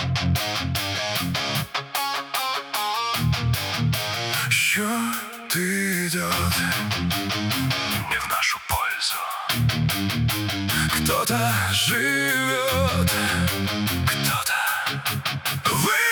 Счет идет не в нашу пользу. Кто-то живет, кто-то выживает.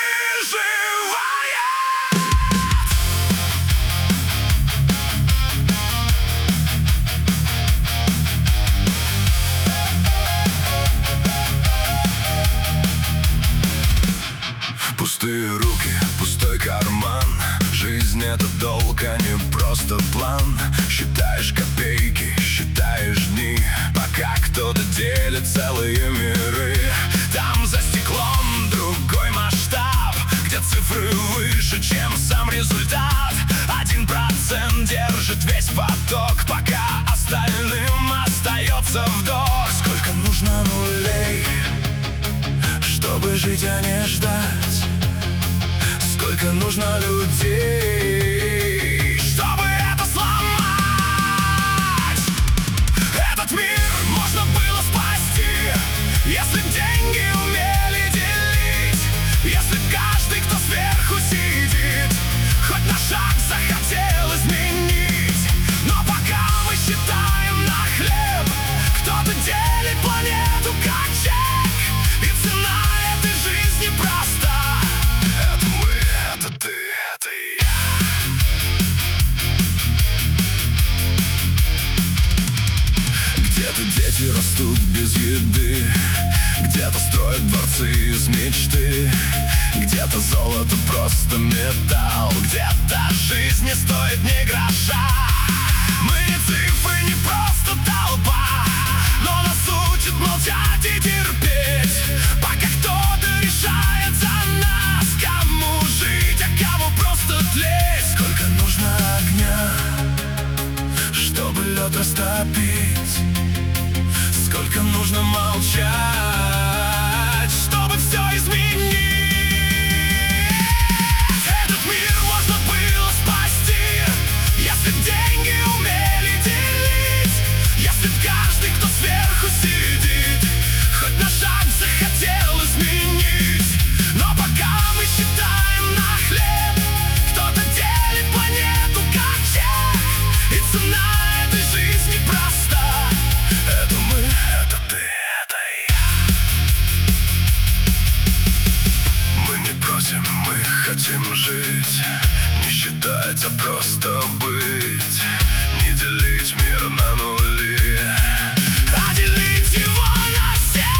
Пустые руки, пустой карман. Жизнь — это долг, а не просто план. Считаешь копейки, считаешь дни, пока кто-то делит целые миры. Там за стеклом другой масштаб, где цифры выше, чем сам результат. 1% держит весь поток, пока остальным остается вдох. Сколько нужно нулей, чтобы жить, а не ждать? Сколько нужно людей, чтобы это сломать? Этот мир можно было спасти, если б деньги умели делить. Если б каждый, кто сверху сидит, хоть на шаг захотел изменить. Но пока мы считаем на хлеб, кто-то делит планету как чек, и цена этой жизни проста. Это мы, это ты, это я. Где-то дети растут без еды, где-то строят дворцы из мечты, где-то золото просто металл, где-то жизнь не стоит ни гроша. Мы не цифры, не просто толпа, но нас учат молчать и терпеть, пока кто-то решает за нас, кому жить, а кому просто тлеть. Сколько нужно огня, чтобы лед растопить? Сколько нужно молчать, чтобы все изменить? Этот мир можно было спасти, если б деньги умели делить. Если б каждый, кто сверху сидит, хоть на шаг захотел изменить. Но пока мы считаем на хлеб, кто-то делит планету как чек, и цена этой жизни проста. Это мы, это ты, это я. Мы не просим, мы хотим жить, не считать, а просто быть. Не делить мир на нули, а делить его на все.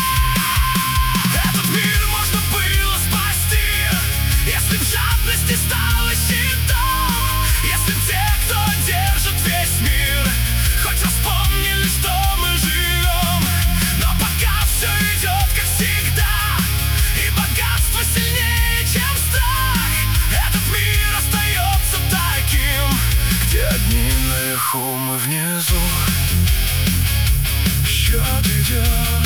Этот мир можно было спасти, если б жадность стала щитом. Если б те, кто держит весь мир, хоть вспомнили, что мы живем. Но пока все идет как всегда, и богатство сильнее, чем страх. Этот мир остается таким, где одни наверху, мы внизу. Счет идет